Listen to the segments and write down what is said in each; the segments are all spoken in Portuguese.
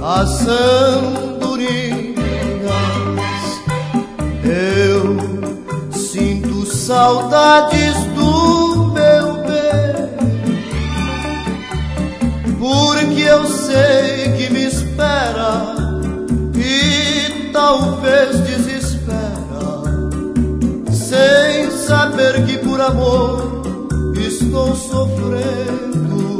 as andorinhas. Eu sinto saudades do meu bem, porque eu sei que me espera e talvez desespera, sem saber que por amor estou sofrendo.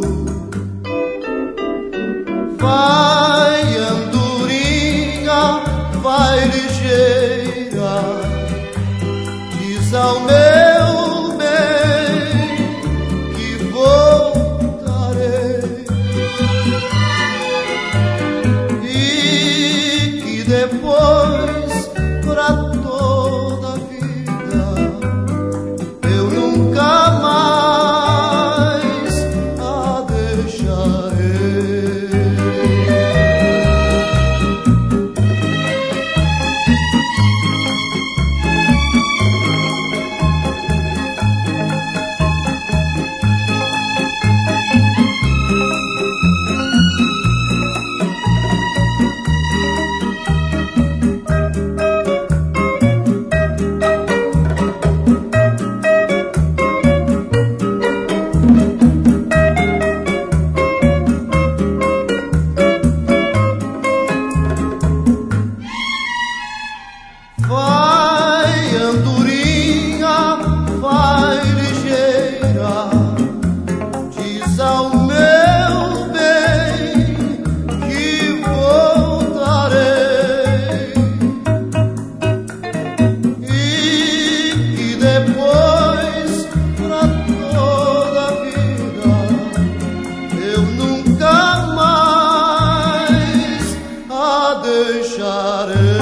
Vai, andorinha, vai ligeira, diz ao meu bem que voltarei e que depois, pra toda a vida, eu nunca mais a deixarei. Vai, andorinha, vai ligeira, diz ao meu bem que voltarei e que depois, pra toda a vida, eu nunca mais a deixarei.